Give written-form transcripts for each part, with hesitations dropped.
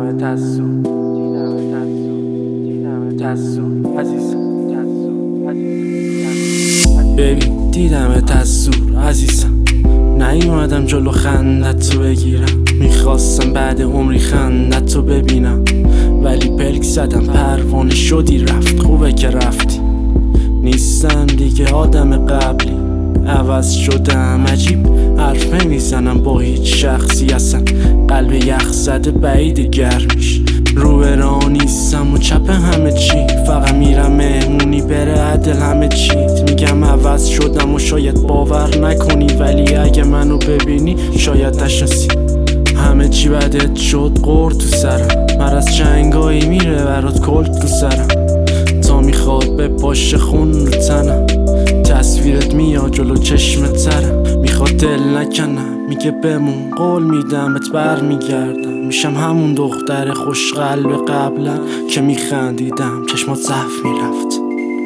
ببین دیدمت از دور عزیزم، نیومدم جلو خندت تو بگیرم، میخواستم بعد عمری خندت تو ببینم، ولی پلک زدم پروانه شدی رفت. خوبه که رفتی، نیستم دیگه آدم قبلی، عوض شدم عجیب حرف نمیزنم با هیچ شخصی، اصلا قلب یخ زده بعید گرمیش، رو به راه نیستم و چپ همه چی، فقط میرم مهمونی بره عدل همه چیت، میگم عوض شدم و شاید باور نکنی، ولی اگه منو ببینی شاید نشناسی. همه چی بدت شد قرد تو سرم، مرض چنگایی میره برات کلت تو سرم، تا میخواد به پاش خون رو تنم، تصویرت میاد جلو چشم ترم، میخواد دل نکنم میگه بمون، قول میدم بهت بر میگردم، میشم همون دختر خوش قلب قبلا که میخندیدم چشمات ضعف میرفت.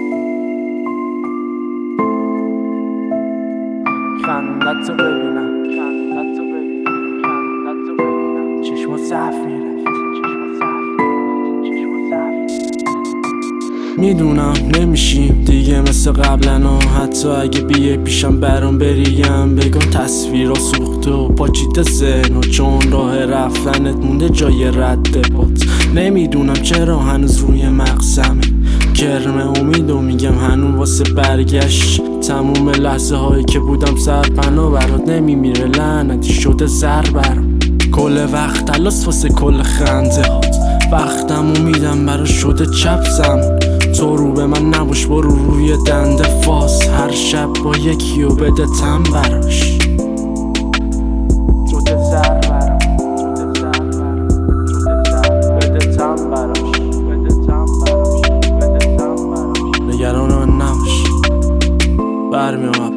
خندت رو ببینم، خندت رو ببینم، خندت رو ببینم، چشمات ضعف میرفت. میدونم نمیشیم دیگه مثل قبلنا، حتی اگه بیه پیشم برام بریم بگم تصویرها سوخته و پاچیده ذهن، و چون راه رفتنت مونده جای رد بات، نمیدونم چرا هنوز روی مغزمه کرم امید و میگم هنوز واسه برگشت، تموم لحظه هایی که بودم سرپناه برات نمیمیره، لعنتی شده زر برام، کل وقت تلاس واسه کل خنده هات، وقتمو میدم برا شده چپ زمان، تو رو به من نباش برو روی دنده فاس، هر شب با یکی و بده تم براش، شده زر برام، بده تم براش، نگران من نباش برمیام.